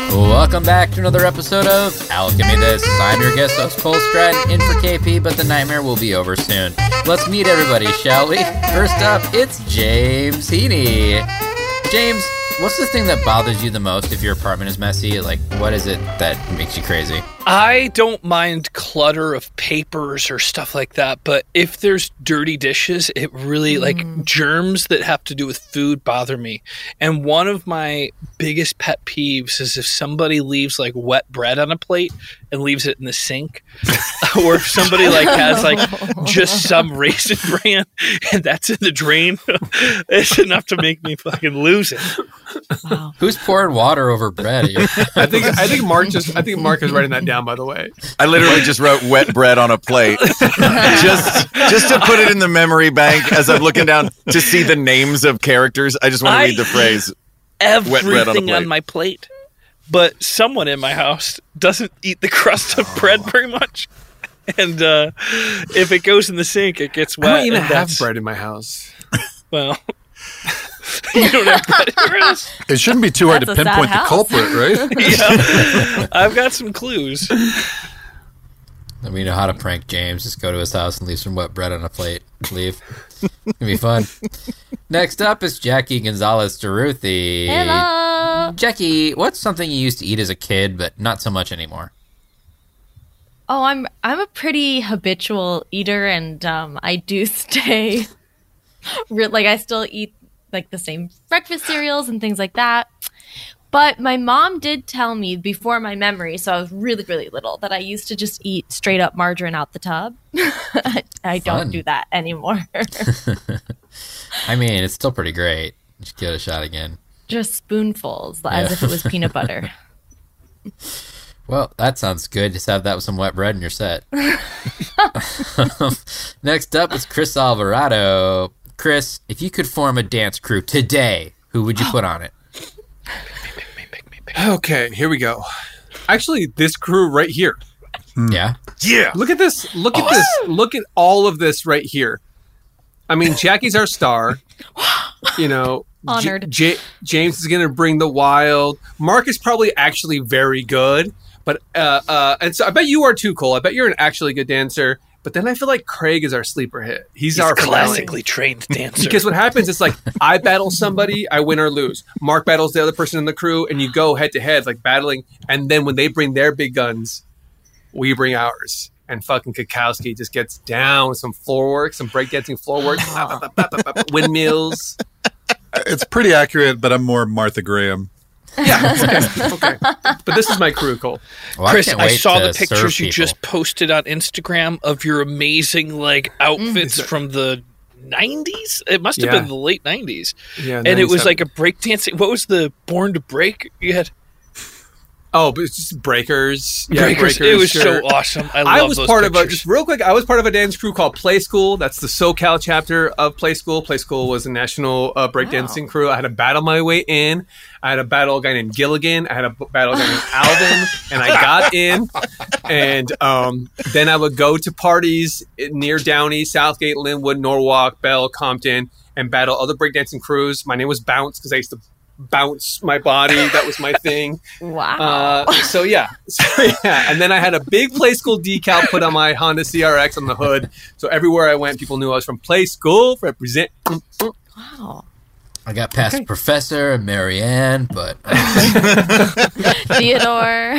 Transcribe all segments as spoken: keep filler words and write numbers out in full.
Welcome back to another episode of Alchemy This. I'm your guest host, Cole Stratton, in for K P, but the nightmare will be over soon. Let's meet everybody, shall we? First up, it's James Heaney. James, what's the thing that bothers you the most if your apartment is messy? Like, what is it that makes you crazy? I don't mind clutter of papers or stuff like that, but if there's dirty dishes, it really, mm. like, germs that have to do with food bother me. And one of my biggest pet peeves is if somebody leaves, like, wet bread on a plate and leaves it in the sink, or if somebody, like, has, like, just some Raisin Bran and that's in the drain, it's enough to make me fucking lose it. Wow. Who's pouring water over bread? I think I think Mark just I think Mark is writing that down, by the way. I literally just wrote wet bread on a plate. just just to put it in the memory bank as I'm looking down to see the names of characters. I just want to read the phrase everything wet bread on a plate. on my plate. But someone in my house doesn't eat the crust of bread very much. And uh, if it goes in the sink, it gets wet. I don't even and have bread in my house. Well, you don't have bread in your house. It shouldn't be too hard That's to a sad pinpoint the house. culprit, right? Yeah, I've got some clues. We know how to prank James. Just go to his house and leave some wet bread on a plate. Leave. It'll be fun. Next up is Jackie Gonzalez Deruthi. Hello. Jackie, what's something you used to eat as a kid, but not so much anymore? Oh, I'm I'm a pretty habitual eater, and um, I do stay re- like I still eat like the same breakfast cereals and things like that. But my mom did tell me before my memory, so I was really, really little, that I used to just eat straight up margarine out the tub. I don't Fun. do that anymore. I mean, it's still pretty great. You should give it a shot again. Just spoonfuls, Yeah. as if it was peanut butter. Well, that sounds good. Just have that with some wet bread and you're set. Next up is Chris Alvarado. Chris, if you could form a dance crew today, who would you put on it? Okay, here we go. Actually, this crew right here. Yeah? Yeah. Look at this. Look at this. Look at all of this right here. I mean, Jackie's our star. You know, Honored. J- J- James is going to bring the wild. Mark is probably actually very good. But, uh, uh, and so I bet you are too, Cole. I bet you're an actually good dancer. But then I feel like Craig is our sleeper hit. He's, He's our a classically trained dancer. Because what happens is like I battle somebody, I win or lose. Mark battles the other person in the crew, and you go head to head, like battling. And then when they bring their big guns, we bring ours. And fucking Kukowski just gets down with some floor work, some breakdancing floor work, windmills. It's pretty accurate, but I'm more Martha Graham. Yeah, okay, okay. But this is my crew, Cole. Well, I Chris, can't I, wait saw to the pictures serve you people. just posted on Instagram of your amazing like outfits Mm. from the nineties. It must have Yeah. been the late nineties. Yeah, And it was ninety-seven. like a breakdancing. What was the Born to Break? You had Oh, but it's just breakers. Yeah, breakers. breakers. It was sure. so awesome. I love I was those part of a pictures. just real quick. I was part of a dance crew called Play School. That's the SoCal chapter of Play School. Play School was a national uh, breakdancing crew. I had to battle my way in. I had to battle a guy named Gilligan. I had to battle a guy named Alvin, and I got in. And um, then I would go to parties near Downey, Southgate, Linwood, Norwalk, Bell, Compton, and battle other breakdancing crews. My name was Bounce because I used to bounce my body. That was my thing. Wow. Uh, so yeah, so yeah, and then I had a big Play School decal put on my Honda C R X on the hood. So everywhere I went, people knew I was from Play School. Represent. Wow. I got past Okay. Professor and Marianne, but Theodore.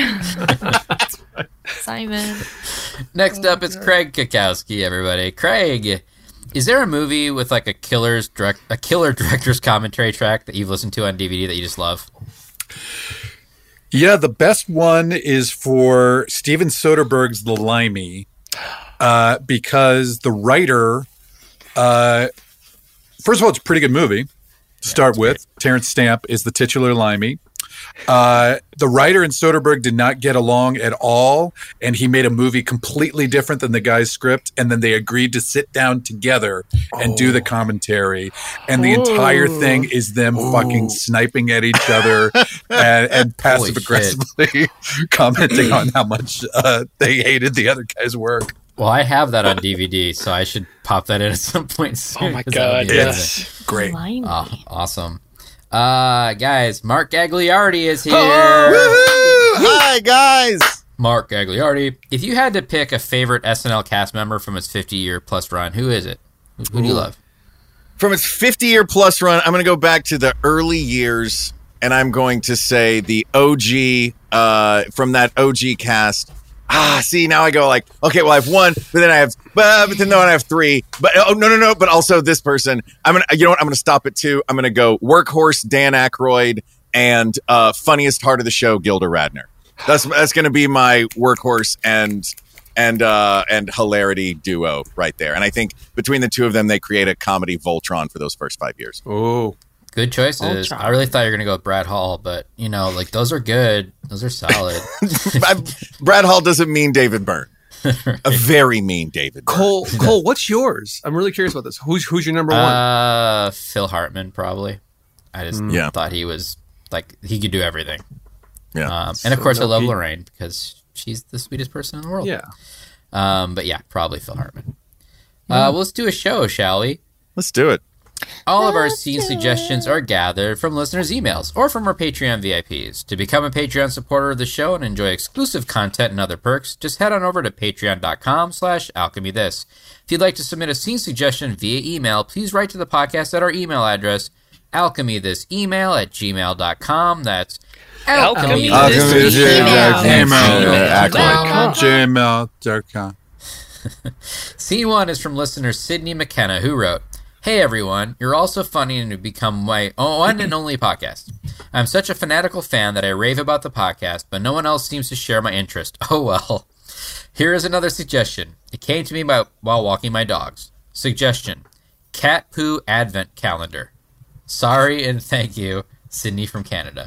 Simon. next up is Craig Kukowski, everybody. Craig, is there a movie with like a killer's direct, a killer director's commentary track that you've listened to on D V D that you just love? Yeah, the best one is for Steven Soderbergh's The Limey, uh, because the writer, uh, first of all, it's a pretty good movie to start with. Terrence Stamp is the titular Limey. Uh, the writer and Soderbergh did not get along at all, and he made a movie completely different than the guy's script, and then they agreed to sit down together and oh. do the commentary, and the oh. entire thing is them oh. fucking sniping at each other and, and passive-aggressively commenting on how much uh, they hated the other guy's work. Well, I have that on D V D, so I should pop that in at some point soon. Oh my god, yes. Great. Oh, awesome. Uh, guys, Mark Gagliardi is here. Oh, Hi, guys. Mark Gagliardi. If you had to pick a favorite S N L cast member from its fifty-year plus run, who is it? Who, who do you love? From its fifty-year plus run, I'm going to go back to the early years, and I'm going to say the O G, uh, from that O G cast. Ah, see, now I go like, okay, well, I have one, but then I have, but, but then no, I have three. But oh, no, no, no, but also this person. I'm going to, you know what, I'm going to stop at two. I'm going to go Workhorse, Dan Aykroyd, and uh, funniest heart of the show, Gilda Radner. That's that's going to be my Workhorse and and uh, and hilarity duo right there. And I think between the two of them, they create a comedy Voltron for those first five years. Oh, good choices. Voltron. I really thought you were going to go with Brad Hall, but, you know, like, those are good. Those are solid. Brad Hall doesn't mean David Byrne. A very mean David Byrne. Cole, Cole, what's yours? I'm really curious about this. Who's who's your number one? Uh, Phil Hartman, probably. I just Yeah. thought he was, like, he could do everything. Yeah. Um, and, of course, I no, love he- Lorraine because she's the sweetest person in the world. Yeah. Um, but, yeah, probably Phil Hartman. Uh, well, let's do a show, shall we? Let's do it. All of our scene suggestions are gathered from listeners' emails or from our Patreon V I Ps. To become a Patreon supporter of the show and enjoy exclusive content and other perks, just head on over to patreon.com slash alchemythis. If you'd like to submit a scene suggestion via email, please write to the podcast at our email address, alchemythisemail at gmail dot com. That's Alchemy. Uh, This is gmail dot com. Scene one is from listener Sydney McKenna, who wrote, "Hey everyone, you're all so funny and you've become my one and only podcast. I'm such a fanatical fan that I rave about the podcast, but no one else seems to share my interest. Oh well. Here is another suggestion. It came to me by, while walking my dogs. Suggestion, cat poo advent calendar. Sorry and thank you, Sydney from Canada."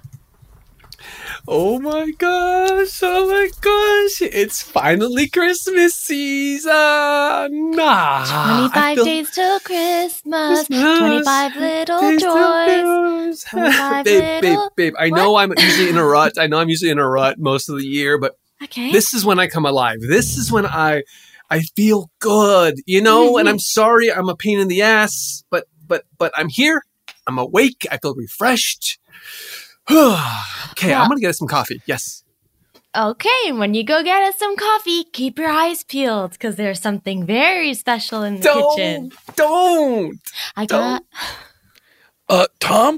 Oh my gosh! Oh my gosh! It's finally Christmas season. Nah. I twenty-five feel- days till Christmas. Christmas. twenty-five little Days till joys. Christmas. twenty-five babe, babe, little- babe. I know I'm usually in a rut. I know I'm usually in a rut most of the year, but Okay. this is when I come alive. This is when I I feel good, you know. And I'm sorry, I'm a pain in the ass, but but but I'm here. I'm awake. I feel refreshed. Okay, Yeah. I'm gonna get us some coffee. Yes. Okay, when you go get us some coffee, keep your eyes peeled because there's something very special in the Don't kitchen. don't. I got. Uh, Tom?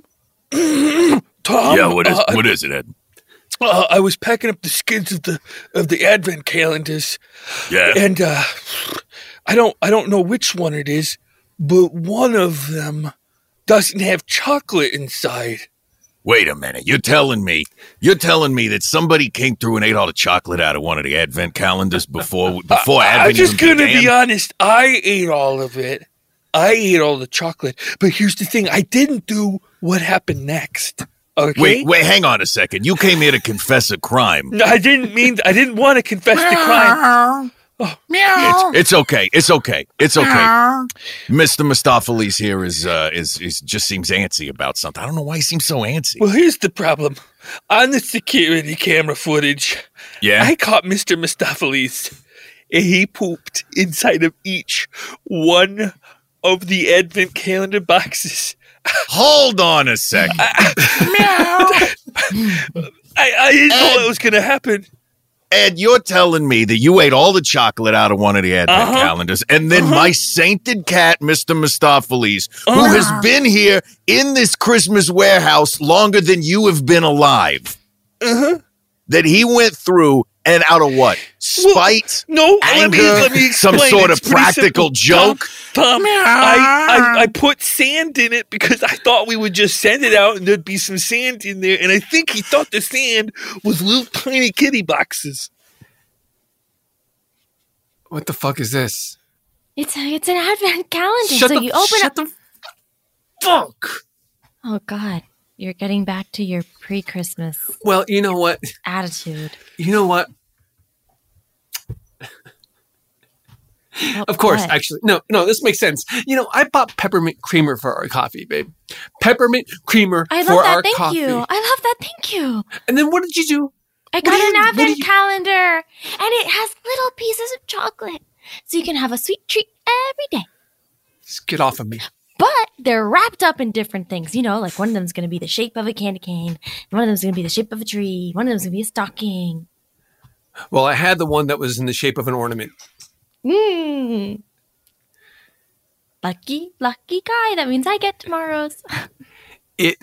Tom? Yeah, what is uh, what is it, Ed? Uh, I was packing up the skids of the of the advent calendars, Yeah. and uh, I don't I don't know which one it is, but one of them doesn't have chocolate inside. Wait a minute. You're telling me you're telling me that somebody came through and ate all the chocolate out of one of the advent calendars before before I, advent I'm just even gonna began? be honest. I ate all of it. I ate all the chocolate. But here's the thing: I didn't do what happened next. Okay. Wait, wait, hang on a second. You came here to confess a crime. No, I didn't mean. I didn't want to confess the crime. It's, it's okay. It's okay. It's okay. Mister Mistopheles here is uh is is just seems antsy about something. I don't know why he seems so antsy. Well, here's the problem. On the security camera footage, Yeah. I caught Mister Mistopheles, and he pooped inside of each one of the advent calendar boxes. Hold on a second. I, I didn't know it was going to happen. Ed, you're telling me that you ate all the chocolate out of one of the advent Uh-huh. calendars, and then Uh-huh. my sainted cat, Mister Mistopheles, who Uh-huh. has been here in this Christmas warehouse longer than you have been alive, Uh-huh. that he went through and out of what? Spite? No, let me, anger, let me some explain. sort It's of pretty practical simple. joke? Tom, Tom I, I, I put sand in it because I thought we would just send it out and there'd be some sand in there. And I think he thought the sand was little tiny kitty boxes. What the fuck is this? It's a, it's an advent calendar. Shut so the you open shut up. the fuck. Oh God, you're getting back to your pre-Christmas Well, you know what? attitude. You know what? Oh, Of course, what? actually, no, no. This makes sense. You know, I bought peppermint creamer for our coffee, babe. Peppermint creamer I for love that. our Thank coffee. you. I love that. Thank you. And then what did you do? I What got do you- an what do advent you- calendar, and it has little pieces of chocolate, so you can have a sweet treat every day. Just get off of me. But they're wrapped up in different things. You know, like one of them's going to be the shape of a candy cane, and one of them's going to be the shape of a tree, one of them's going to be a stocking. Well, I had the one that was in the shape of an ornament. Mmm. Lucky, lucky guy. That means I get tomorrow's. It.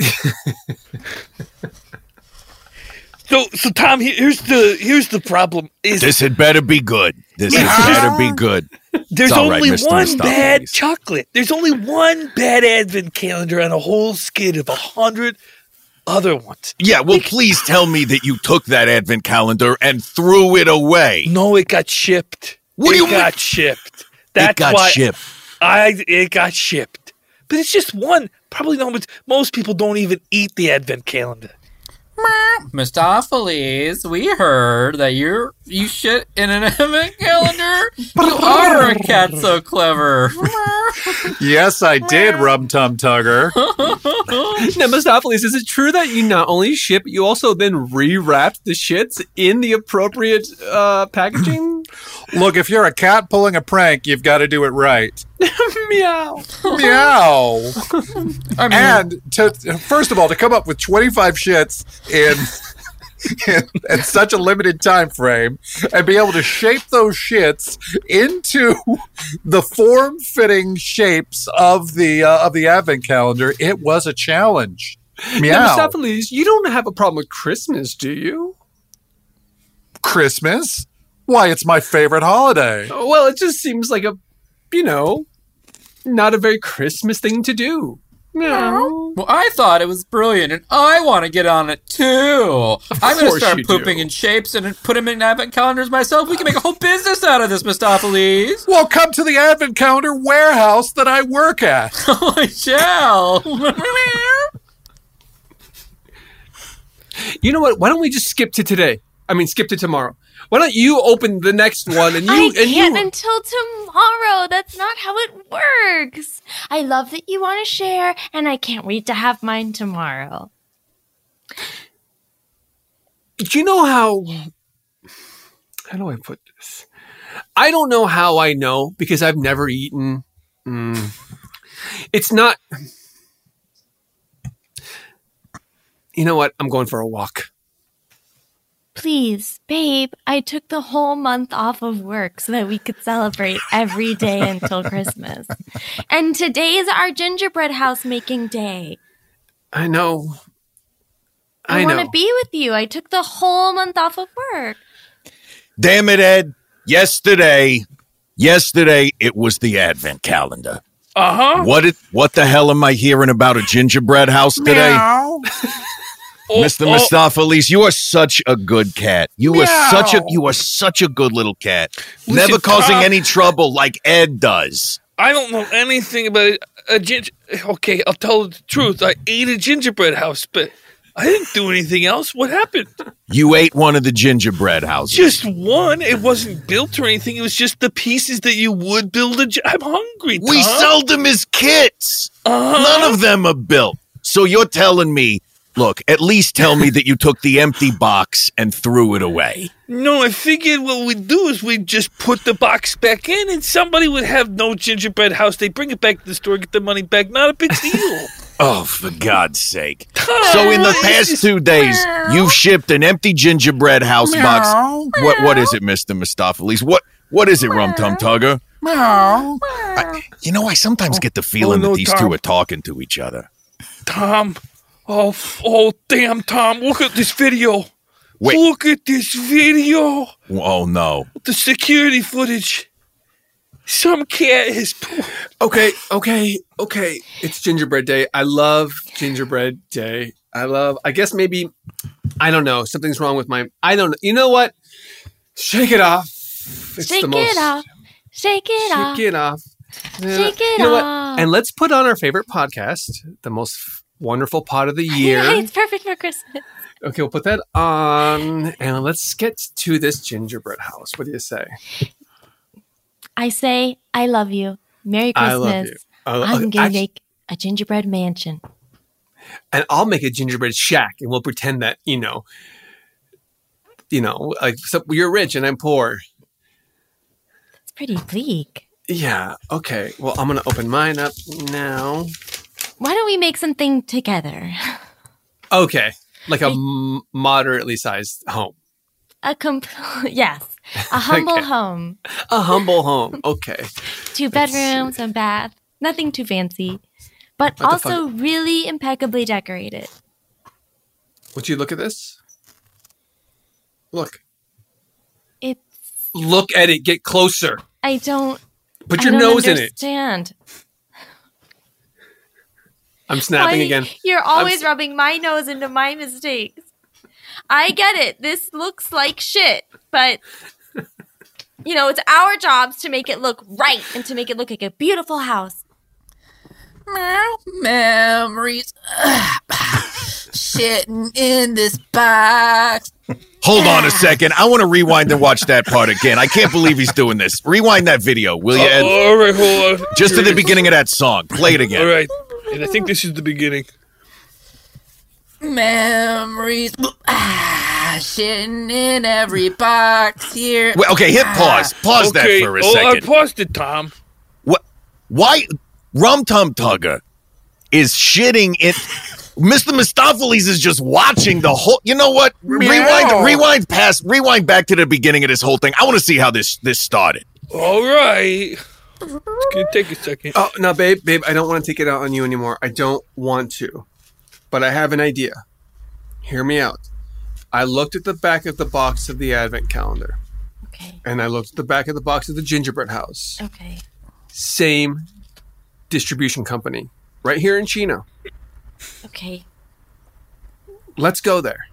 So, so Tom, here- here's the here's the problem. Is This had better be good. This had better be good. there's It's all right, only Mister one Mistopheles. bad chocolate. There's only one bad advent calendar on a whole skid of a hundred other ones. Yeah, well, please tell me that you took that advent calendar and threw it away. No, it got shipped. What do it you mean? got shipped. That's it got why shipped. I it got shipped. But it's just one. Probably no, but most people don't even eat the advent calendar. Mistopheles, we heard that you're you shit in an advent calendar. You are a cat so clever. Yes, I did, Rum Tum Tugger. Now, Mistopheles, is it true that you not only ship, you also then rewrapped the shits in the appropriate uh, packaging? Look, if you're a cat pulling a prank, you've got to do it right. Meow. Meow. I mean, And to first of all, to come up with twenty-five shits in, in, in such a limited time frame and be able to shape those shits into the form-fitting shapes of the uh, of the advent calendar, it was a challenge. Now, Meow. Mistopheles, you don't have a problem with Christmas, do you? Christmas? Why, it's my favorite holiday. Well, it just seems like a, you know, not a very Christmas thing to do. Meow. well, I thought it was brilliant, and I want to get on it too. I'm going to course start you pooping do. in shapes and put them in advent calendars myself. We can make a whole business out of this, Mistopheles. Well, come to the advent calendar warehouse that I work at. Oh, I shall. You know what? Why don't we just skip to today? I mean, skip to tomorrow. Why don't you open the next one and you I and can't you until tomorrow. That's not how it works. I love that you want to share, and I can't wait to have mine tomorrow. Do you know how how do I put this? I don't know how I know because I've never eaten. Mm, it's not. You know what? I'm going for a walk. Please, babe, I took the whole month off of work so that we could celebrate every day until Christmas. And today is our gingerbread house making day. I know. I, I want know. to be with you. I took the whole month off of work. Damn it, Ed. Yesterday, yesterday, it was the advent calendar. Uh huh. What it, what the hell am I hearing about a gingerbread house today? Mister oh. Mistopheles, you are such a good cat. You are such a you are such a good little cat. Listen, Never causing Tom- any trouble like Ed does. I don't know anything about a ginger. Okay, I'll tell the truth. I ate a gingerbread house, but I didn't do anything else. What happened? You ate one of the gingerbread houses. Just one. It wasn't built or anything. It was just the pieces that you would build a. gi- I'm hungry. Tom. we sold them as kits. Uh-huh. None of them are built. So you're telling me, look, at least tell me that you took the empty box and threw it away. No, I figured what we'd do is we'd just put the box back in, and somebody would have no gingerbread house. They bring it back to the store, get the money back. Not a big deal. Oh, for God's sake. So in the past two days, you've shipped an empty gingerbread house box. What what is it, Mister Mistopheles? What what is it, Rum Tum Tugger? I, you know, I sometimes get the feeling Oh, no, that these Tom. two are talking to each other. Tom. Oh, f- oh, damn, Tom. Look at this video. Wait. Look at this video. Oh no. The security footage. Some cat is. Okay, okay, okay. It's gingerbread day. I love gingerbread day. I love. I guess maybe. I don't know. Something's wrong with my. I don't know. You know what? Shake it off. It's Shake the most, it off. Shake it Shake off. it off. Shake it you know off. What? And let's put on our favorite podcast, the most wonderful pod of the year. Hey, it's perfect for Christmas. Okay, we'll put that on, and let's get to this gingerbread house. What do you say? I say, I love you. Merry Christmas. I love you. I lo- I'm going to actually- make a gingerbread mansion. And I'll make a gingerbread shack, and we'll pretend that you know, you know, like so you're rich and I'm poor. It's pretty bleak. Yeah. Okay. Well, I'm gonna open mine up now. Why don't we make something together? Okay, like a m- moderately sized home. A comp- yes, a humble Okay. home. A humble home. Okay. Two bedrooms, a bath. Nothing too fancy, but What the also really impeccably decorated. Would you look at this? Look. It's. Look at it. Get closer. I don't. Put I your don't nose in it. understand. I'm snapping Why- again. You're always s- rubbing my nose into my mistakes. I get it. This looks like shit, but you know, it's our jobs to make it look right and to make it look like a beautiful house. Memories. Shitting in this box. Hold on a second. I want to rewind and watch that part again. I can't believe he's doing this. Rewind that video, will you, Ed? all right, hold on. Just to the beginning of that song. Play it All again. right, and I think this is the beginning. Memories. Ah, shitting in every box here. Wait, okay, hit pause. Pause okay, that for a oh, I second. paused it, Tom. What? Why? Rum Tum Tugger is shitting in. Mister Mistopheles is just watching the whole. You know what? Rewind, rewind past, rewind back to the beginning of this whole thing. I want to see how this this started. All right. It's gonna take a second. Oh, no, babe, babe, I don't want to take it out on you anymore. I don't want to. But I have an idea. Hear me out. I looked at the back of the box of the advent calendar. Okay. And I looked at the back of the box of the gingerbread house. Okay. Same distribution company. Right here in Chino. Okay. Let's go there.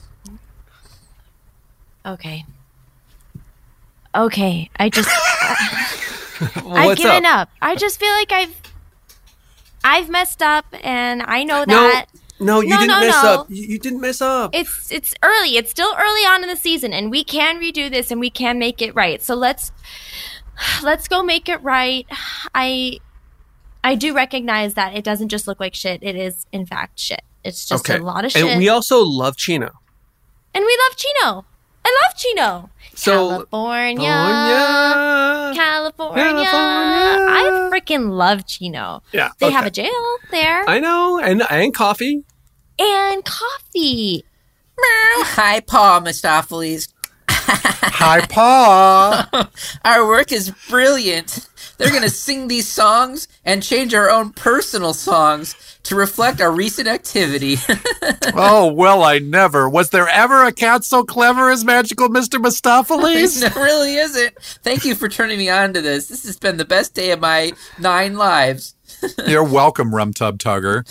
Okay. Okay. I just Well, I've what's given up? up. I just feel like I've I've messed up and I know No, that. no, you No, didn't no, mess no. up. You, you didn't mess up. It's it's early. It's still early on in the season and we can redo this and we can make it right. So let's let's go make it right. I I do recognize that it doesn't just look like shit. It is in fact shit. It's just okay. a lot of shit. And we also love Chino. And we love Chino. I love Chino. So, California. California. California. California. I freaking love Chino. Yeah. They okay. have a jail there. I know. And, and coffee. and coffee. Hi, Paul Mistopheles. Hi, Pa. Our work is brilliant. They're going to sing these songs and change our own personal songs to reflect our recent activity. Oh, well, I never. Was there ever a cat so clever as magical Mister Mistopheles? It really isn't. Thank you for turning me on to this. This has been the best day of my nine lives. You're welcome, Rum Tub Tugger.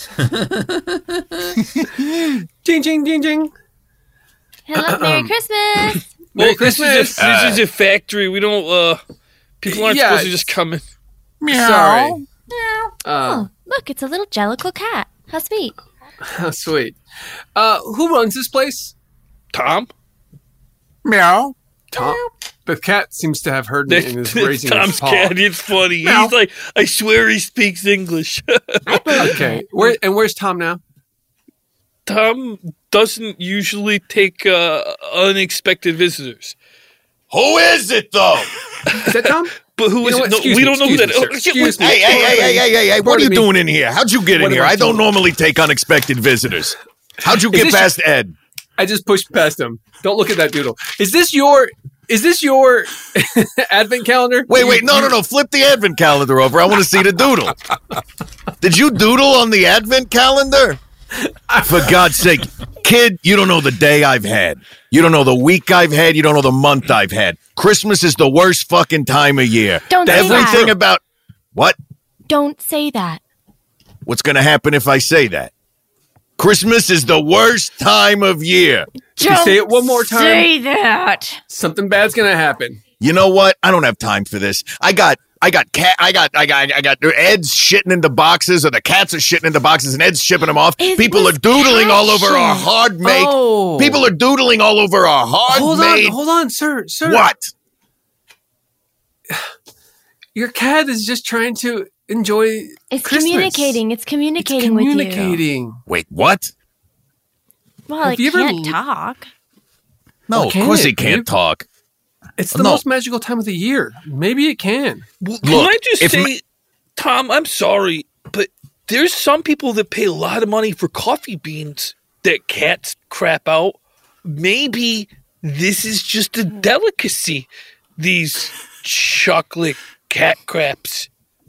Jing, jing, jing, jing. Hello, Merry Christmas. Well, Merry this is, Christmas. a, this is a factory. We don't, uh, people aren't Yeah, supposed to just come in. Sorry. Meow. Uh, Oh, look, it's a little jellicle cat. How sweet. how sweet. Uh, who runs this place? Tom? Meow. Tom. The cat seems to have heard me and is raising Tom's his paw. cat. It's funny. Meow. He's like, I swear he speaks English. Okay. Where and where's Tom now? Tom doesn't usually take uh, unexpected visitors. Who is it though? Is that Tom? But who You is know it? what? No, Excuse we me, don't know who excuse that me, is. sir. Excuse me. Hey, hey, hey, hey, hey, hey, hey! What are you Pardon me. doing in here? How'd you get in What here? about I don't you? normally take unexpected visitors. How'd you get this- past Ed? I just pushed past him. Don't look at that doodle. Is this your? Is this your advent calendar? Wait, wait, no, no, no! Flip the advent calendar over. I want to see the doodle. Did you doodle on the advent calendar? For God's sake, kid, you don't know the day I've had. You don't know the week I've had. You don't know the month I've had. Christmas is the worst fucking time of year. Don't say Everything that. about what? Don't say that. What's going to happen if I say that? Christmas is the worst time of year. If you say it one more time, Say that. something bad's gonna happen. You know what? I don't have time for this. I got, I got cat, I got, I got, I got Ed's shitting into boxes, or the cats are shitting into boxes, and Ed's shipping them off. It People was are doodling cat all over our shit. hard make. Oh. People are doodling all over our hard Hold made. on, hold on, sir, sir. What? Your cat is just trying to enjoy. It's Christmas. communicating. It's It's communicating with you. communicating. Wait, what? Well, Have it you ever can't l- talk. No, Well, of can course it, he can't babe? talk. It's the No. most magical time of the year. Maybe it can. Well, can Look, I just if say, ma- Tom, I'm sorry, but there's some people that pay a lot of money for coffee beans that cats crap out. Maybe this is just a delicacy. These chocolate cat craps.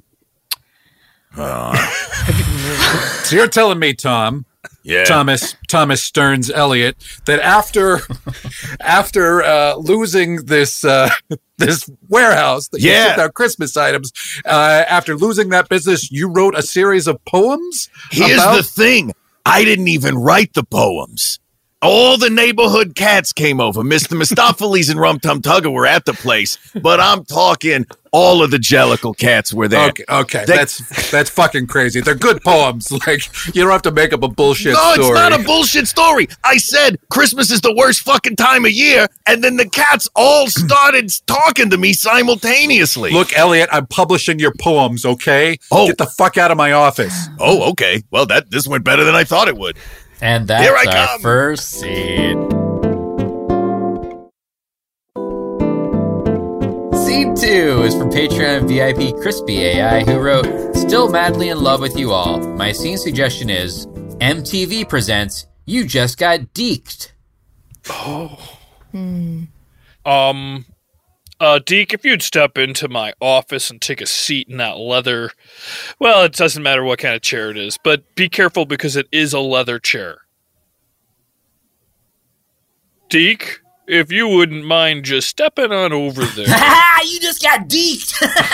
Uh, so you're telling me, Tom, Yeah. Thomas Thomas Stearns Elliott, that after after uh, losing this uh, this warehouse that you Yeah. shipped out Christmas items, uh, after losing that business, you wrote a series of poems? Here's about- the thing. I didn't even write the poems. All the neighborhood cats came over. Mister Mistopheles and Rum Tum Tugger were at the place, but I'm talking all of the Jellicle cats were there. Okay, okay, They- that's that's fucking crazy. They're good poems. Like, you don't have to make up a bullshit no, story. it's not a bullshit story. I said Christmas is the worst fucking time of year, and then the cats all started talking to me simultaneously. Look, Elliot, I'm publishing your poems. Okay, Oh. get the fuck out of my office. Oh, okay. Well, that this went better than I thought it would. And that's Here I our come. first scene. Scene two is from Patreon V I P Crispy A I, who wrote, "Still madly in love with you all. My scene suggestion is M T V presents You Just Got Deked." Um, uh, Deke, if you'd step into my office and take a seat in that leather, well, it doesn't matter what kind of chair it is, but be careful because it is a leather chair. Deke, if you wouldn't mind just stepping on over there. Ha! You just got deked!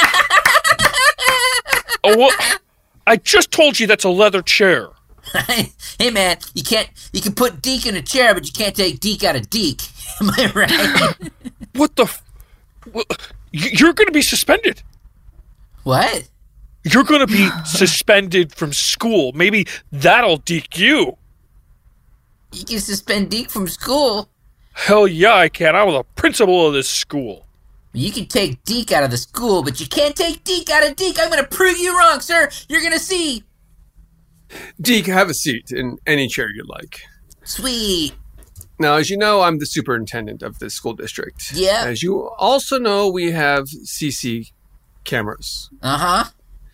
Oh, what? I just told you that's a leather chair. Hey man, you can't you can put Deke in a chair, but you can't take Deke out of Deke. Am I right? What the? F- wha- y- You're going to be suspended. What? You're going to be suspended from school. Maybe that'll deke you. You can suspend Deke from school. Hell yeah, I can. I'm the principal of this school. You can take Deke out of the school, but you can't take Deke out of Deke. I'm going to prove you wrong, sir. You're going to see. Deke, have a seat in any chair you'd like. Sweet. Now, as you know, I'm the superintendent of this school district. Yeah. As you also know, we have C C cameras. Uh-huh.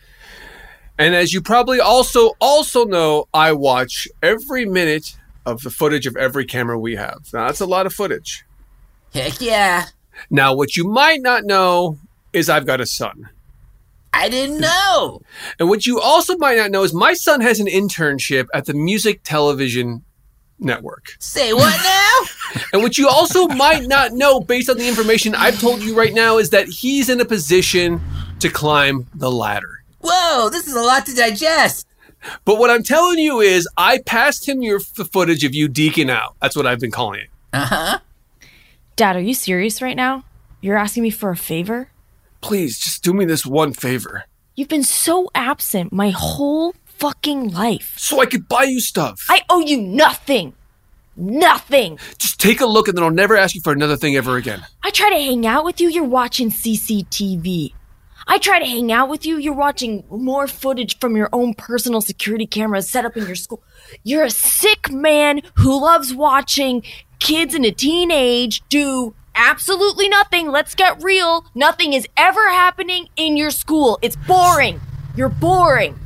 And as you probably also also know, I watch every minute of the footage of every camera we have. Now, that's a lot of footage. Heck yeah. Now, what you might not know is I've got a son. I didn't know. And what you also might not know is my son has an internship at the Music Television Network. Say what now? And what you also might not know, based on the information I've told you right now, is that he's in a position to climb the ladder. Whoa, this is a lot to digest. But what I'm telling you is I passed him your f- footage of you deking out. That's what I've been calling it. Uh-huh. Dad, are you serious right now? You're asking me for a favor? Please, just do me this one favor. You've been so absent my whole fucking life. So I could buy you stuff. I owe you nothing. Nothing. Just take a look and then I'll never ask you for another thing ever again. I try to hang out with you, you're watching C C T V. I try to hang out with you, you're watching more footage from your own personal security cameras set up in your school. You're a sick man who loves watching kids in a teenage do absolutely nothing. Let's get real. Nothing is ever happening in your school. It's boring. You're boring.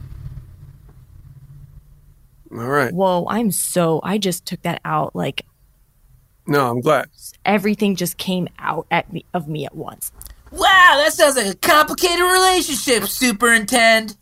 All right. Whoa, I'm so, I just took that out. Like No, I'm glad. everything just came out at me of me at once. Wow, that sounds like a complicated relationship, Superintendent.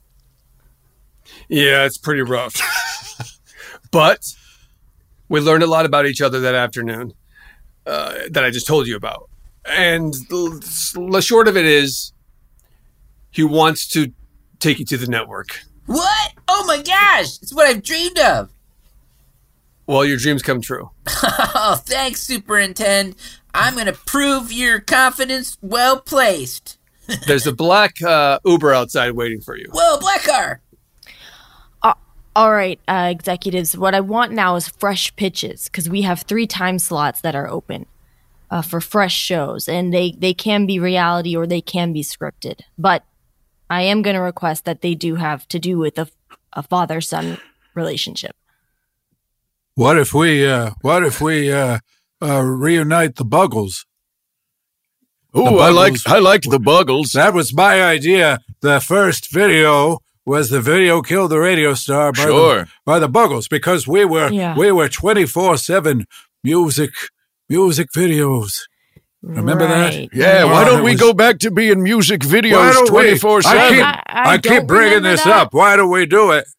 Yeah, it's pretty rough. But we learned a lot about each other that afternoon uh, that I just told you about. And the, the short of it is he wants to take you to the network. What? Oh my gosh, it's what I've dreamed of. Well, your dreams come true. Oh, thanks, Superintendent. I'm going to prove your confidence well placed. There's a black uh, Uber outside waiting for you. Whoa, black car. All right, uh, executives, what I want now is fresh pitches because we have three time slots that are open uh, for fresh shows, and they, they can be reality or they can be scripted. But I am going to request that they do have to do with a, a father-son relationship. What if we, uh, what if we, uh, uh, reunite the Buggles? Ooh, The I like Buggles. I liked the Buggles. That was my idea. The first video was the video killed the radio star by Sure. the, by the Buggles because we were Yeah. we were twenty-four seven music music videos. Remember that? Right. Yeah, Oh, why don't it we was- go back to being music Why videos don't we- twenty-four I seven? keep, I- I I keep don't bringing remember this that. up. Why don't we do it?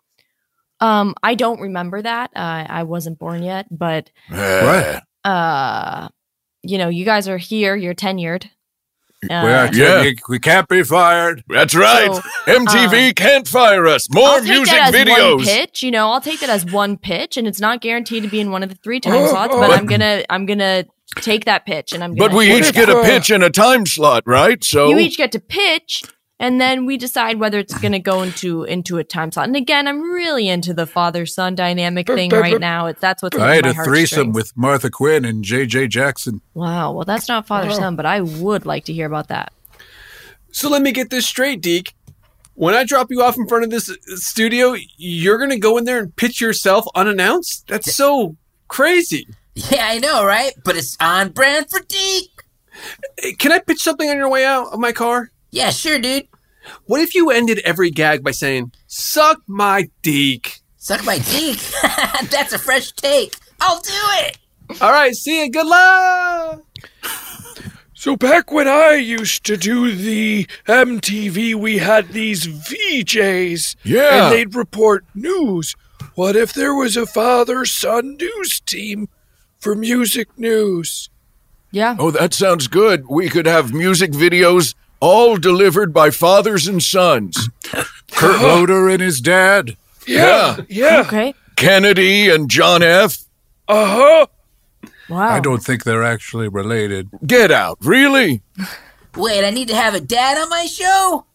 Um, I don't remember that. Uh, I wasn't born yet, but What? uh, you know, you guys are here. You're tenured. Uh, we, are Yeah. we, we can't be fired. That's right. So, M T V can't fire us. More I'll take music that as videos. one pitch. You know, I'll take that as one pitch, and it's not guaranteed to be in one of the three time Oh, slots. oh. But I'm gonna, I'm gonna take that pitch, and I'm. Gonna But we put each it get out. a pitch and a time slot, right? So You each get to pitch, and then we decide whether it's going to go into into a time slot. And again, I'm really into the father son dynamic thing right now. It's that's what's I had my a threesome heartstrings. with Martha Quinn and J J Jackson. Wow, well, that's not father son, but I would like to hear about that. So let me get this straight, Deke. When I drop you off in front of this uh, studio, you're going to go in there and pitch yourself unannounced? That's so crazy. Yeah, I know, right? But it's on brand for Deke. Hey, can I pitch something on your way out of my car? Yeah, sure, dude. What if you ended every gag by saying, suck my Deke? Suck my Deke. That's a fresh take. I'll do it. All right, see you. Good luck. So back when I used to do the M T V, we had these V Js. Yeah. And they'd report news. What if there was a father-son news team for music news? Yeah. Oh, that sounds good. We could have music videos all delivered by fathers and sons. Kurt Loder and his dad. Yeah, yeah. Okay. Kennedy and John F. Uh-huh. Wow. I don't think they're actually related. Get out. Really? Wait, I need to have a dad on my show?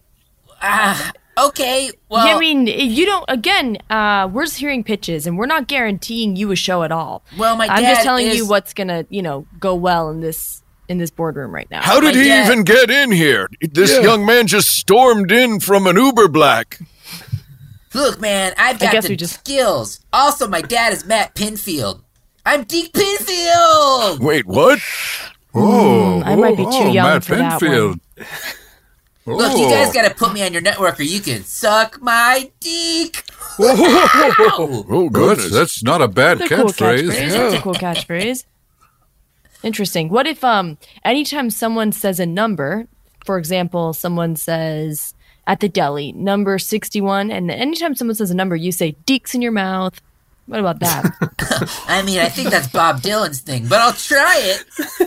Ah, okay. Well, Yeah, I mean, you don't. Again, uh, we're just hearing pitches, and we're not guaranteeing you a show at all. well, my I'm dad just telling is, you what's gonna, you know, go well in this in this boardroom right now. How did My he dad- even get in here? This Yeah. young man just stormed in from an Uber Black. Look, man, I've got guess the we just- skills. Also, my dad is Matt Pinfield. I'm Deke Pinfield. Wait, what? Oh, I might be too oh, young Matt for that Pinfield. Look, you Oh. guys got to put me on your network, or you can suck my Deke. Oh, Well, goodness. that's, that's not a bad It's a cool catchphrase. catchphrase. It's a cool catchphrase. Interesting. What if um anytime someone says a number, for example, someone says at the deli, number sixty-one, and anytime someone says a number, you say Deeks in your mouth. What about that? I mean, I think that's Bob Dylan's thing, but I'll try it.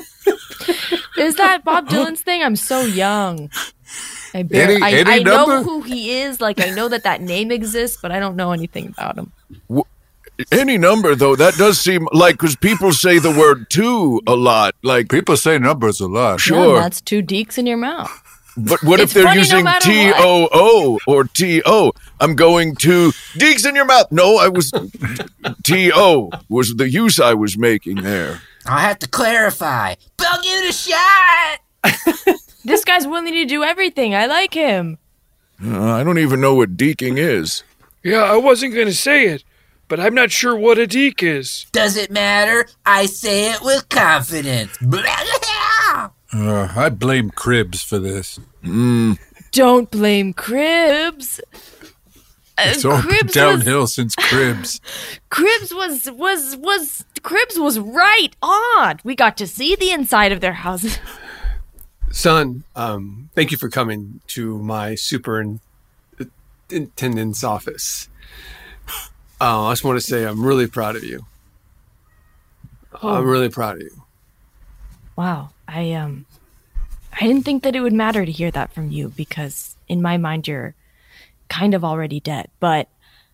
Is that Bob Dylan's thing? I'm so young. I barely, Any- I, any I know number? who he is. Like I know that that name exists, but I don't know anything about him. Any number, though, that does seem like, because people say the word two a lot. Like, People say numbers a lot. Yeah, sure. that's two Deeks in your mouth. But what It's if they're funny no using matter T O O or T O? I'm going to Deeks in your mouth. No, I was T O was the use I was making there. I'll have to clarify, but I'll give it a shot. This guy's willing to do everything. I like him. Uh, I don't even know what deeking is. Yeah, I wasn't going to say it, but I'm not sure what a Deke is. Does it matter? I say it with confidence. Uh, I blame Cribs for this. Don't blame Cribs. Uh, It's all been Cribs downhill was, since Cribs. Cribs was was was Cribs was right on. We got to see the inside of their houses. Son, um, thank you for coming to my superintendent's office. Uh, I just want to say I'm really proud of you. I'm really proud of you. Wow, I um, I didn't think that it would matter to hear that from you because in my mind you're kind of already dead. But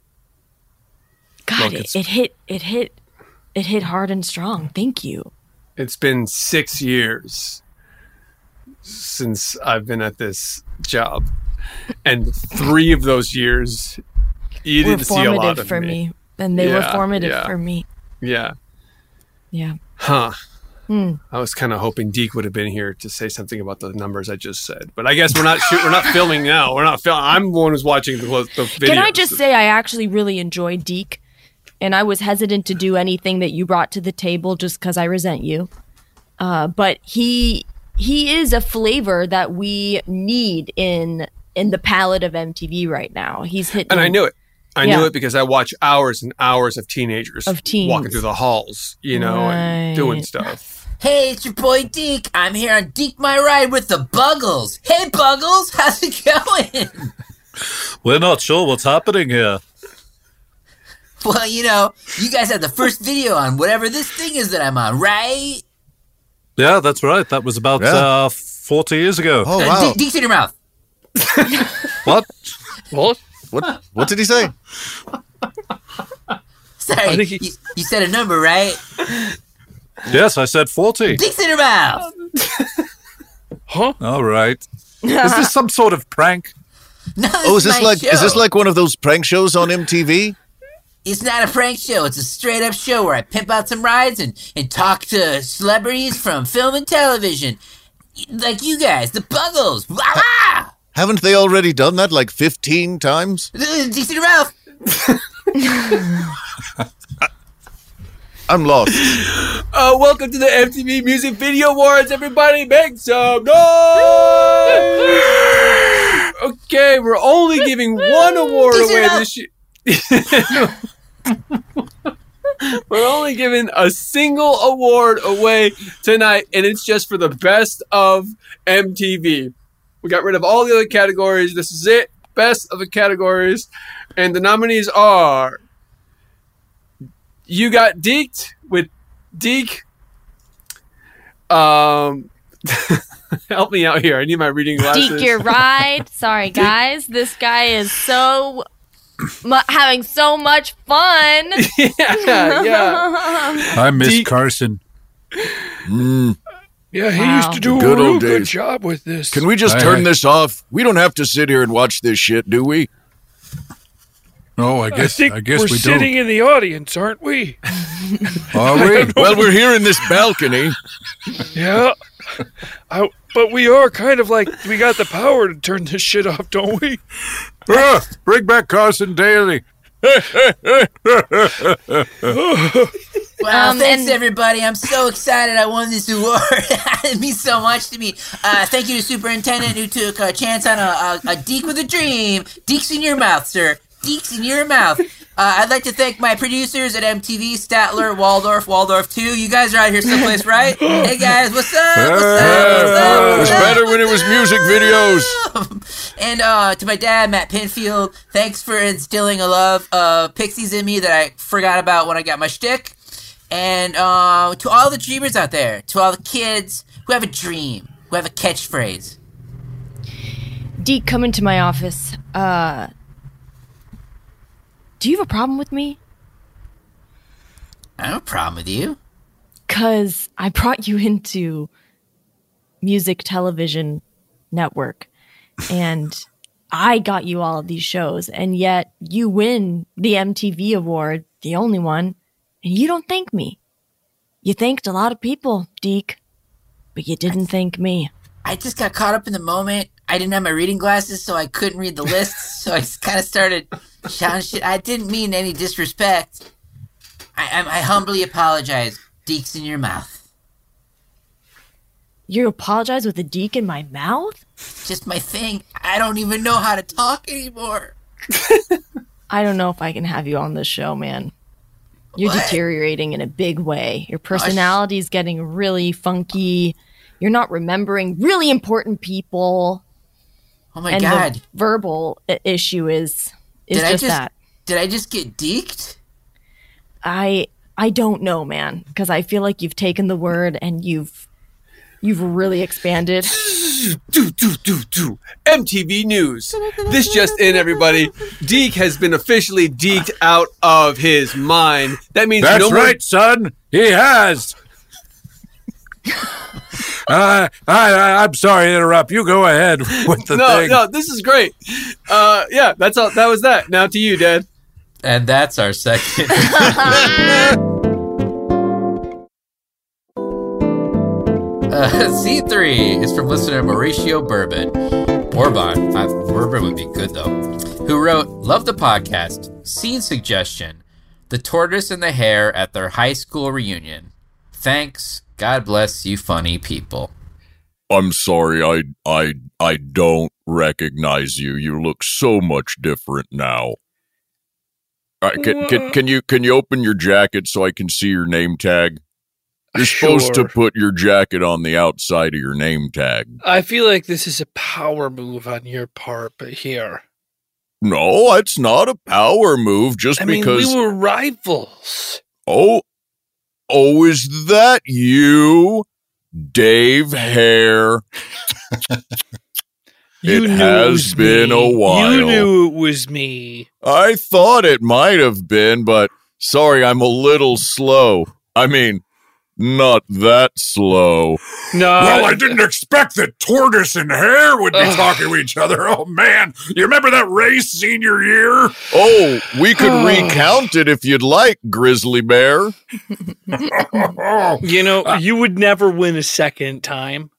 God, Look, it, it's- it hit it hit it hit hard and strong. Thank you. It's been six years since I've been at this job, and three of those years you Were didn't see a lot formative of for me. me, and they were Yeah, formative yeah. for me. Yeah, Yeah. huh. Hmm. I was kind of hoping Deke would have been here to say something about the numbers I just said, but I guess we're not shoot, we're not filming now. We're not filming. I'm the one who's watching the, the video. Can I just say I actually really enjoyed Deke, and I was hesitant to do anything that you brought to the table just because I resent you. Uh, but he he is a flavor that we need in in the palette of M T V right now. He's hitting, And I knew it. I Yeah. knew it because I watch hours and hours of teenagers Of teens. walking through the halls, you know, and doing Right. stuff. Hey, it's your boy Deke. I'm here on Deke My Ride with the Buggles. Hey, Buggles, how's it going? We're not sure what's happening here. Well, you know, you guys had the first video on whatever this thing is that I'm on, right? Yeah, that's right. That was about Yeah. uh, forty years ago. Oh Uh, wow! De- Deke's in your mouth. What? What? What what did he say? Sorry, I think he- you, you said a number, right? Yes, I said forty. Deke's in your mouth. Huh? All right. Is this some sort of prank? No, this Oh, is this my like is this show. like one of those prank shows on M T V? It's not a prank show. It's a straight up show where I pimp out some rides and, and talk to celebrities from film and television. Like you guys, the Buggles. Voila! Haven't they already done that like fifteen times? Deke's in your mouth. I'm lost. Uh, welcome to the M T V Music Video Awards. Everybody make some noise! Okay, we're only giving one award Tease it away up. this year. We're only giving a single award away tonight, and it's just for the best of M T V. We got rid of all the other categories. This is it. Best of the categories. And the nominees are... You got Deked with Deke. Um, help me out here. I need my reading glasses. Deke your ride. Sorry, guys. This guy is so mu- having so much fun. yeah, yeah. I miss Deke- Carson. Yeah, he Wow. used to do a Good real old good days. job with this. Can we just Aye, turn aye. this off? We don't have to sit here and watch this shit, do we? Oh, I I guess think I guess we're we sitting in the audience, aren't we? don't. Are we? Well, we're here in this balcony. Yeah. I, but we are kind of like, we got the power to turn this shit off, don't we? Ah, bring back Carson Daly. Wow, Um, thanks and- everybody. I'm so excited I won this award. It means so much to me. Uh, thank you to Superintendent who took a chance on a, a, a Deke with a dream. Deke's in your mouth, sir. Deke's in your mouth. Uh, I'd like to thank my producers at M T V, Statler, Waldorf, Waldorf two. You guys are out here someplace, right? Hey guys, what's up? What's up? What's up? It was What's up? better when it was music videos. And uh, to my dad, Matt Pinfield, thanks for instilling a love of Pixies in me that I forgot about when I got my shtick. And uh, to all the dreamers out there, to all the kids who have a dream, who have a catchphrase. Deke, come into my office. Uh, do you have a problem with me? I don't have a problem with you. Because I brought you into Music Television Network, and I got you all of these shows, and yet you win the M T V award, the only one, and you don't thank me. You thanked a lot of people, Deke, but you didn't thank me. I just got caught up in the moment. I didn't have my reading glasses, so I couldn't read the lists. So I kind of started shouting shit. I didn't mean any disrespect. I, I, I humbly apologize. Deke's in your mouth. You apologize with a Deke in my mouth? It's just my thing. I don't even know how to talk anymore. I don't know if I can have you on this show, man. You're What? deteriorating in a big way. Your personality's getting really funky. You're not remembering really important people. Oh my and god. the verbal I- issue is is Did I just, just that. did I just get deked? I I don't know, man, because I feel like you've taken the word and you've you've really expanded. do, do, do, do. M T V News. This just in, everybody. Deke has been officially deked out of his mind. That means That's no more- right, son. He has. uh, I, I, I'm sorry to interrupt. You go ahead with the No, thing. no, this is great. Uh, yeah, that's all. That was that. Now to you, Dad. And that's our second. uh, C three is from listener Mauricio Bourbon. Bourbon. Uh, Bourbon would be good, though. Who wrote, love the podcast. Scene suggestion. The tortoise and the hare at their high school reunion. Thanks. God bless you funny people. I'm sorry, I I I don't recognize you. You look so much different now. All right, can, can, can you can you open your jacket so I can see your name tag? You're supposed Sure. to put your jacket on the outside of your name tag. I feel like this is a power move on your part, but here. No, it's not a power move just I mean, because... we were rivals. Oh, oh, is that you, Dave Hare? You It knew has it was been me. a while. You knew it was me. I thought it might have been, but sorry, I'm a little slow. I mean, not that slow. No. Well, I didn't expect that Tortoise and Hare would be Ugh. talking to each other. Oh, man. You remember that race senior year? Oh, we could recount it if you'd like, Grizzly Bear. You know, you would never win a second time.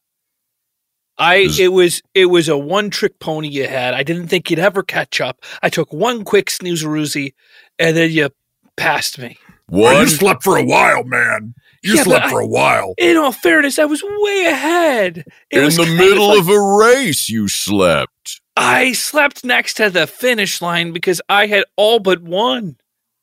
I it was it was a one trick pony you had. I didn't think you'd ever catch up. I took one quick snooze-a-roozy, and then you passed me. Well, One, you slept for a while, man. You Yeah, slept but for I- a while. In all fairness, I was way ahead. It in was the kind middle like- of a race, you slept. I slept next to the finish line because I had all but won.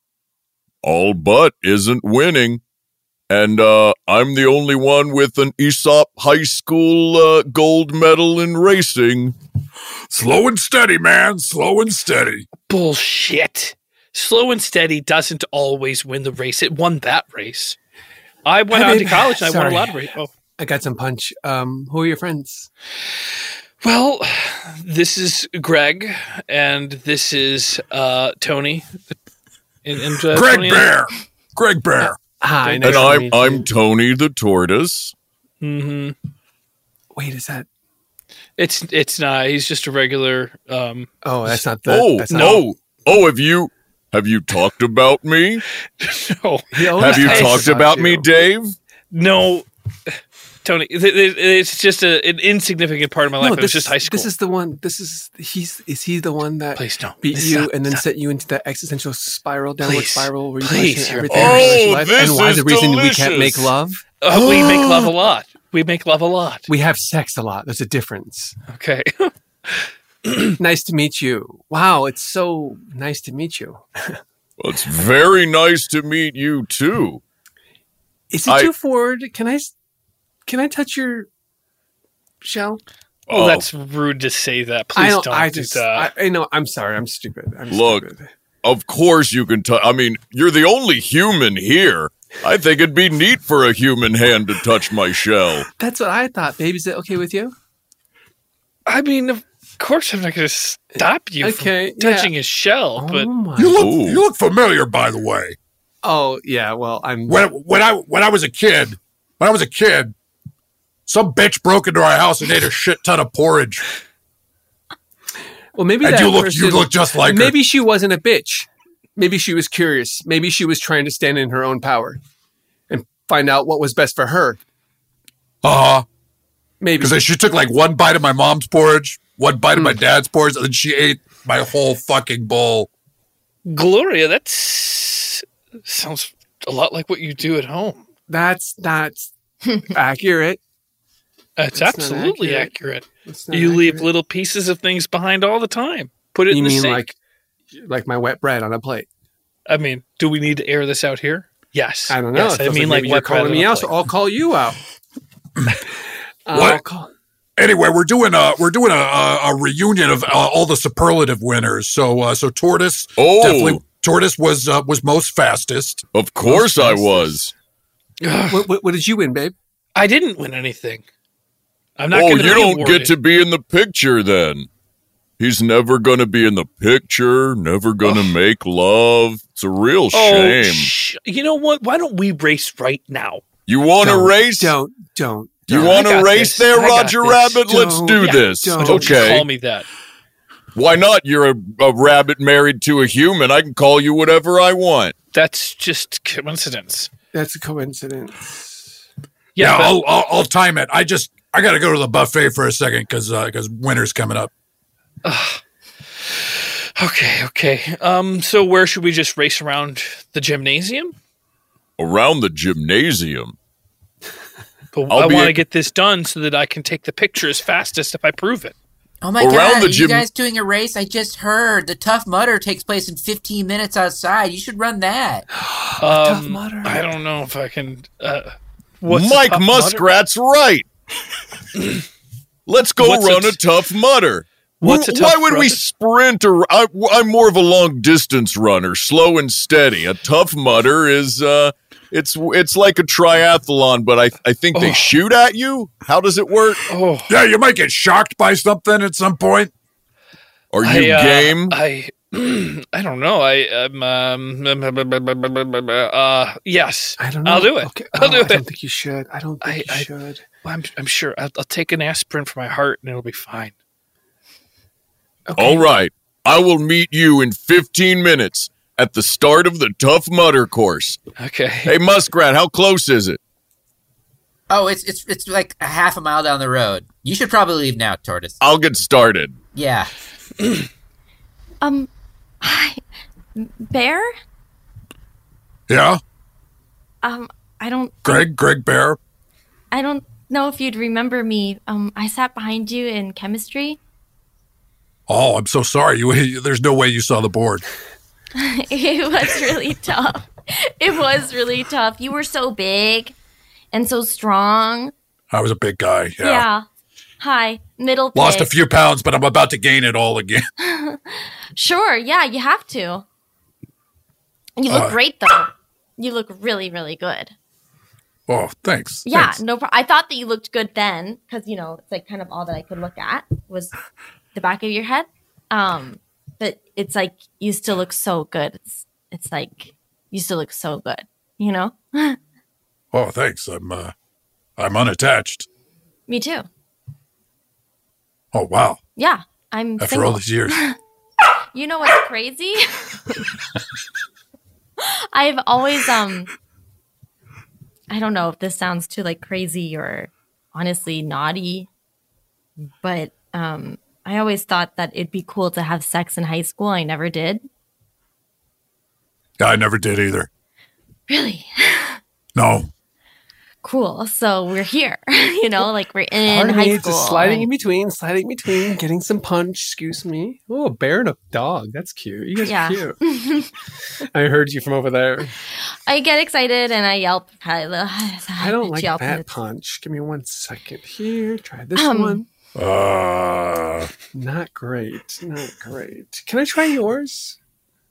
All but isn't winning. And uh, I'm the only one with an Aesop High School uh, gold medal in racing. Slow and steady, man. Slow and steady. Bullshit. Slow and steady doesn't always win the race. It won that race. I went Hi, out to babe. college and I won Sorry. a lot of races. Oh. I got some punch. Um, who are your friends? Well, this is Greg, and this is uh, Tony. And, and, uh, Greg Tony- Bear. Greg Bear. Hi, And nice to I'm meet you. I'm Tony the Tortoise. Mhm. Wait, is that? It's it's not. He's just a regular. Um, Oh, that's not the. Oh, that's not, oh, oh! Have you have you talked about me? no, He always Have you talks talked about me, you. Dave? no, Tony. th- th- It's just a, an insignificant part of my life. No, it was this just is, high school. this is the one. This is he's. Is he the one that Please don't. beat Please you stop, and then stop. set you into that existential spiral, downward Please. spiral, where you Please, question you're- everything Oh, for the rest of your life? this and why is the reason we can't delicious. make love? Oh, we make love a lot. We make love a lot. We have sex a lot. There's a difference. Okay. Nice to meet you. Wow, it's so nice to meet you. Well, it's very nice to meet you too. Is it I- too forward? Can I? s- Can I touch your shell? Oh, Oh. that's rude to say that. Please I don't, don't. I do just. that. I, I know. I'm sorry. I'm stupid. I'm Look. stupid. Of course you can touch. I mean, you're the only human here. I think it'd be neat for a human hand to touch my shell. That's what I thought. Babe, is that okay with you? I mean, of course, I'm not going to stop you Okay, from touching his shell, Oh but my. You look Ooh. you look familiar, by the way. Oh yeah. Well, I'm. When when I when I was a kid, when I was a kid, some bitch broke into our house and ate a shit ton of porridge. Well, maybe And that you look person, you look just like her. maybe she wasn't a bitch. Maybe she was curious. Maybe she was trying to stand in her own power and find out what was best for her. Uh-huh. Maybe. Because she took like one bite of my mom's porridge, one bite of Hmm. my dad's porridge, and then she ate my whole fucking bowl. Gloria, that's sounds a lot like what you do at home. That's not accurate. That's, That's not absolutely accurate. accurate. That's not You leave accurate. little pieces of things behind all the time. Put it You in the mean sink. like, like my wet bread on a plate? I mean, do we need to air this out here? Yes. I don't know. Yes, It I feels mean, like, maybe you're wet bread calling on me a out, so plate. I'll call you out. I'll What? call- Anyway, we're doing a we're doing a, a, a reunion of uh, all the superlative winners. So uh, so Tortoise Oh. definitely Tortoise was uh, was most fastest. Of course I was. what, what, what did you win, babe? I didn't win anything. I'm not Oh, going you to be don't awarded. get to be in the picture then. He's never going to be in the picture, never going to make love. It's a real Oh, shame. sh- you know what? Why don't we race right now? You want to Don't, race? Don't, don't. You don't. want I to got race this. there, I got Roger this. Rabbit? Let's Don't. do Yeah, this. don't. Don't you Okay. call me that. Why not? You're a, a rabbit married to a human. I can call you whatever I want. That's just coincidence. That's a coincidence. Yeah, Yeah, but- I'll, I'll I'll time it. I just I got to go to the buffet for a second because because winter's coming up. okay, okay. Um, so where should we just race around the gymnasium? Around the gymnasium. But I'll I be want to a- get this done so that I can take the pictures fastest if I prove it. Oh my Around god, the are you gym- guys doing a race? I just heard. The Tough Mudder takes place in fifteen minutes outside. You should run that. Tough Um, Mudder. I don't know if I can. Uh, what's a Mike Tough Mudder? Muskrat's right. Let's go What's a run a, t- Tough Mudder. What's a Why Tough would we Mudder? sprint? Or I, I'm more of a long distance runner, slow and steady. A Tough Mudder is uh, it's it's like a triathlon, but I I think they Oh. shoot at you. How does it work? Oh, Yeah, you might get shocked by something at some point. Are you I, uh, game? I I don't know. I um, um uh yes. I don't know. I'll do it. Okay. I'll Oh, do I it. don't think you should. I don't think I- you I- should. I'm I'm sure I'll, I'll take an aspirin for my heart and it'll be fine. Okay. All right, I will meet you in fifteen minutes at the start of the Tough Mudder course. Okay. Hey, Muskrat, how close is it? Oh, it's it's it's like a half a mile down the road. You should probably leave now, Tortoise. I'll get started. Yeah. Um, hi, Bear. Yeah, Um, I don't. Greg, Greg Bear. I don't know if you'd remember me. Um, I sat behind you in chemistry. Oh, I'm so sorry. You, there's no way you saw the board. It was really tough. It was really tough. You were so big and so strong. I was a big guy. Yeah. Yeah. Hi, middle. Lost a pig. few pounds, but I'm about to gain it all again. Sure. Yeah, you have to. You look Uh, great though. You look really, really good. Oh, thanks. Yeah, Thanks. no problem. I thought that you looked good then because you know it's like kind of all that I could look at was the back of your head. Um, but it's like you still look so good. It's it's like you still look so good. You know. Oh, thanks. I'm uh, I'm unattached. Me too. Oh, wow. Yeah, I'm After single. all these years. You know what's crazy? I've always um I don't know if this sounds too like crazy or honestly naughty, but um I always thought that it'd be cool to have sex in high school. I never did. Yeah, I never did either. Really? No. Cool. So we're here. You know, like we're in Part of high me is school. just sliding in and- between, sliding in between, getting some punch. Excuse me. Oh, a bear and a dog. That's cute. You guys Yeah. are cute. I heard you from over there. I get excited and I yelp. I, I don't like yelp and that it's- punch. Give me one second here. Try this Um, one. Uh, Not great. Not great. Can I try yours?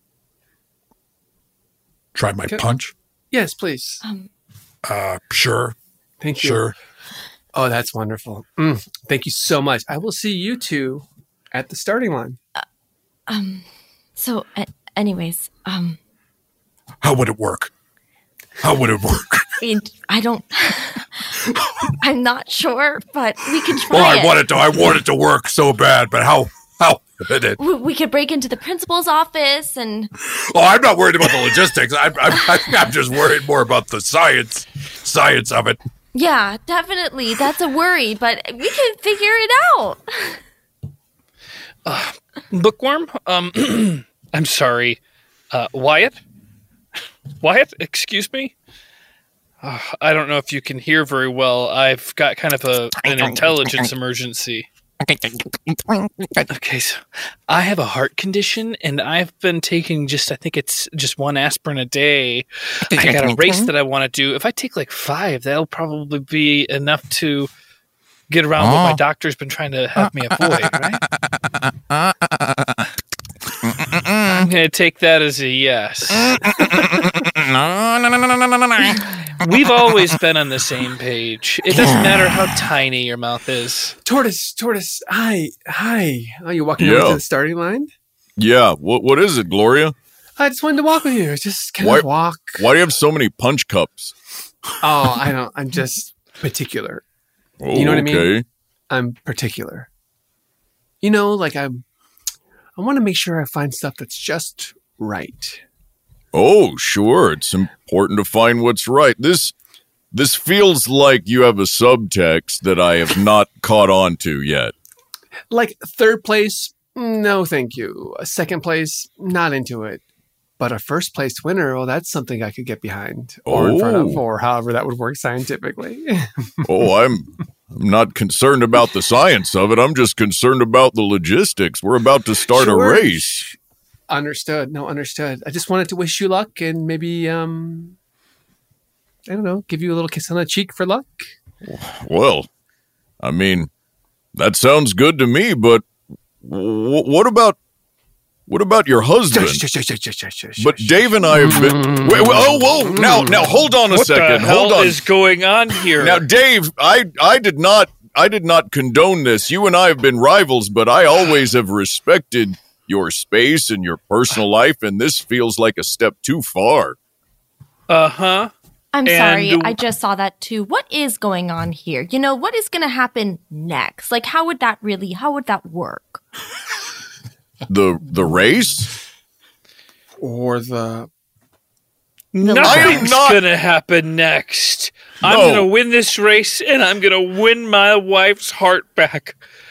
try my Okay. punch. Yes, please. Um, Uh, sure. Thank you. Sure. Oh, that's wonderful. Mm, thank you so much. I will see you two at the starting line. um, so, uh, anyways, um, How would it work? How would it work? I, I don't. I'm not sure, but we can try Well, I it. want it to. I want it to work so bad, but how? How would it? we, we could break into the principal's office and Oh, I'm not worried about the logistics. I'm, I'm, I'm just worried more about the science, science of it. yeah, definitely that's a worry, but we can figure it out. Bookworm? Um, I'm sorry. Uh, Wyatt? Wyatt, excuse me? Uh, I don't know if you can hear very well. I've got kind of a an intelligence emergency. Okay, so I have a heart condition, and I've been taking just, I think it's just one aspirin a day. I got a race that I want to do. If I take like five, that'll probably be enough to get around what my doctor's been trying to have me avoid, right? I'm going to take that as a yes. No, no, no, no, no, no, no, no. We've always been on the same page. It doesn't matter how tiny your mouth is. Tortoise, Tortoise, hi, hi. Are you walking Yeah. over to the starting line? Yeah, what what is it, Gloria? I just wanted to walk with you. Just kind Why- of walk. Why do you have so many punch cups? Oh, I don't. I'm just particular. Oh, You know what I mean? okay. I'm particular. You know, like I'm. I want to make sure I find stuff that's just right. Oh, sure. It's important to find what's right. This this feels like you have a subtext that I have not caught on to yet. Like third place, no, thank you. A second place, not into it. But a first place winner, well, that's something I could get behind or in front of, Oh. or however that would work scientifically. Oh, I'm I'm not concerned about the science of it. I'm just concerned about the logistics. We're about to start Sure. a race. Understood. No, understood. I just wanted to wish you luck and maybe, um, I don't know, give you a little kiss on the cheek for luck. Well, I mean, that sounds good to me, but w- what about what about your husband? Shush, shush, shush, shush, shush, shush, But shush. Dave and I have been. Wait, wait, oh, whoa! Now, now, hold on a What second. the hell Hold on. is going on here? Now, Dave, I, I did not, I did not condone this. You and I have been rivals, but I always have respected your space and your personal life, and this feels like a step too far. uh huh. I'm And sorry, do- I just saw that too. What is going on here? You know, what is going to happen next? Like, how would that really, how would that work? The the race. Or the... Nothing's not- gonna happen next. I'm No. gonna win this race, and I'm gonna win my wife's heart back.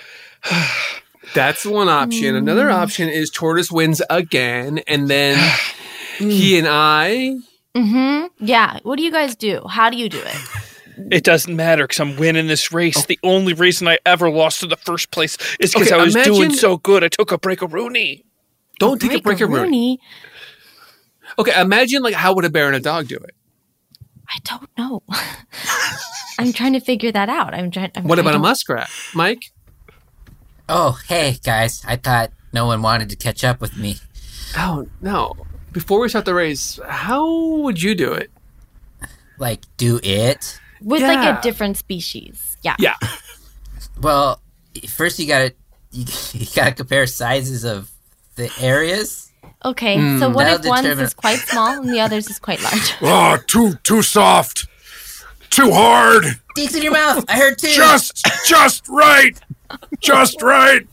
That's one option. Another option is Tortoise wins again, and then he and I... Mm-hmm. Yeah. What do you guys do? How do you do it? It doesn't matter because I'm winning this race. The only reason I ever lost in the first place is because Okay, I was imagine- doing so good. I took a break of Rooney. Don't take a break of Rooney. Rooney? Okay, imagine like how would a bear and a dog do it? I don't know. I'm trying to figure that out. I'm trying. I'm, What I about a don't- muskrat? Mike? Oh, hey, guys. I thought no one wanted to catch up with me. Oh, no. Before we start the race, how would you do it? Like, do it? with Yeah. like a different species? Yeah. Yeah. Well, first you gotta you, you gotta compare sizes of the areas. Okay. Hmm. So what That'll if one's determine- is quite small and the other's is quite large? Oh, too too soft, too hard, Deeks in your mouth. I heard two. just just right, just right.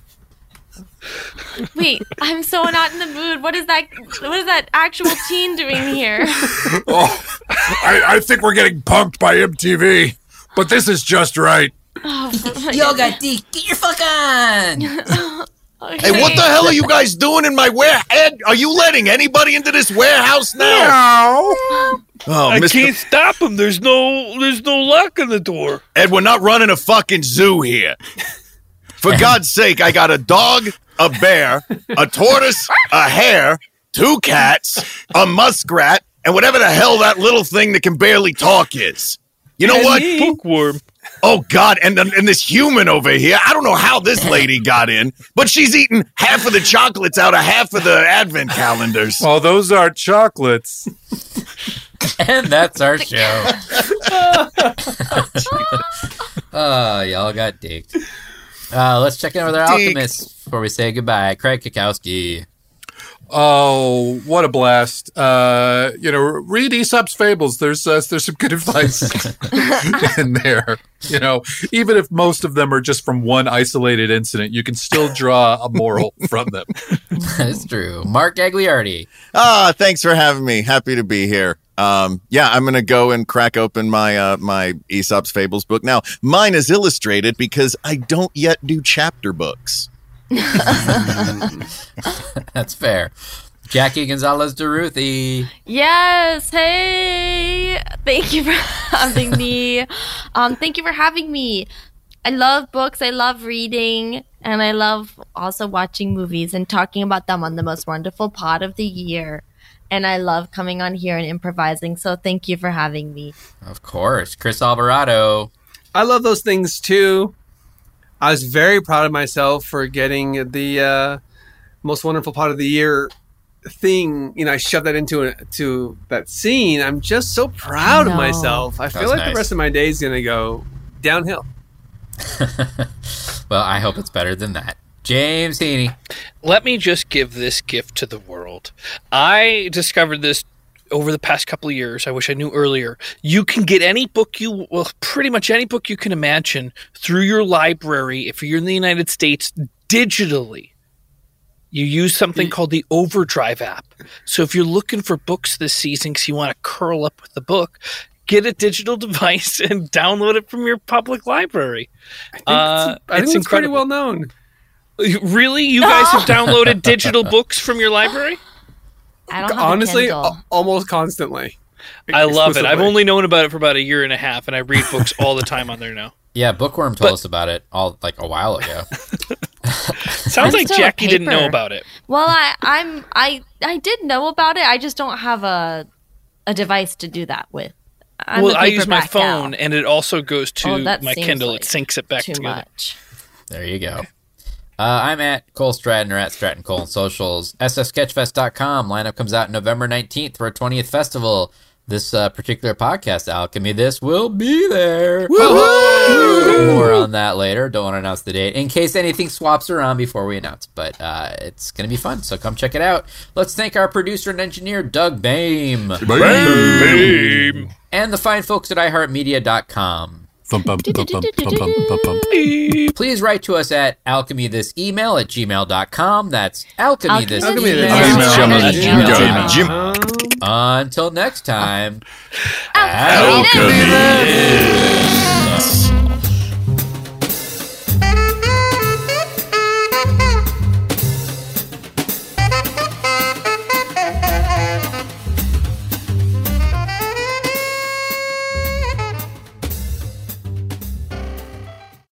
Wait, I'm so not in the mood. What is that? What is that actual teen doing here? Oh, I, I think we're getting punked by M T V, but this is just right. Oh, Yo, got Deek. Get your fuck on. okay. Hey, what the hell are you guys doing in my warehouse? Ed, are you letting anybody into this warehouse now? Oh, I Mister can't stop him. There's no, there's no lock on the door. Ed, we're not running a fucking zoo here. For God's sake, I got a dog, a bear, a tortoise, a hare, two cats, a muskrat, and whatever the hell that little thing that can barely talk is. You know what? Bookworm. Oh, God, and, and this human over here, I don't know how this lady got in, but she's eating half of the chocolates out of half of the advent calendars. Oh, those are chocolates. And that's our show. Oh, y'all got dicked. Uh, let's check in with our Dick. alchemists before we say goodbye. Craig Kikowski. Oh, what a blast! Uh, you know, read Aesop's Fables. There's uh, there's some good advice in there. You know, even if most of them are just from one isolated incident, you can still draw a moral from them. That's true. Mark Gagliardi. Ah, thanks for having me. Happy to be here. Um, yeah, I'm gonna go and crack open my uh, my Aesop's Fables book now. Mine is illustrated because I don't yet do chapter books. That's fair. Jackie Gonzalez DeRuthi. Yes. Hey. Thank you for having me. Um, thank you for having me. I love books. I love reading. And I love also watching movies and talking about them on the most wonderful pod of the year. And I love coming on here and improvising. So thank you for having me. Of course. Chris Alvarado. I love those things too. I was very proud of myself for getting the uh, most wonderful part of the year thing. You know, I shoved that into a, to that scene. I'm just so proud of No. myself. I feel That's like nice. the rest of my day is going to go downhill. Well, I hope it's better than that. James Heaney. Let me just give this gift to the world. I discovered this over the past couple of years. I wish I knew earlier. You can get any book you, well, pretty much any book you can imagine through your library if you're in the United States digitally. You use something called the Overdrive app. So if you're looking for books this season because you want to curl up with the book, get a digital device and download it from your public library. I think, Uh, it's, I think it's it's pretty incredible. well known. Really? You guys have downloaded digital books from your library? I don't have Honestly, a Kindle. al- almost constantly. I love it. I've Exclusively. only known about it for about a year and a half, and I read books all the time on there now. Yeah, Bookworm told But- us about it all like a while ago. Sounds I'm like still a Jackie didn't know paper. about it. Well, I, I'm I I did know about it. I just don't have a a device to do that with. I'm well, a I use my paperback phone, gal. and it also goes to Oh, that my seems Kindle. like it syncs it back too together. much. There you go. Uh, I'm at Cole Stratton or at Stratton Cole on socials. S F Sketchfest dot com. Lineup comes out November nineteenth for our twentieth festival. This uh, particular podcast, Alchemy This, will be there. More on that later. Don't want to announce the date in case anything swaps around before we announce. But uh, it's going to be fun, so come check it out. Let's thank our producer and engineer, Doug Bame. Bam. And the fine folks at i heart media dot com. Bum, bum, bum, bum, bum, bum, bum, bum. Please write to us at alchemythisemail at gmail dot com. That's alchemythis Alchemy this email email. at Jim- gmail dot Jim- com. Jim- Until next time. Alchemy Alchemy this. this.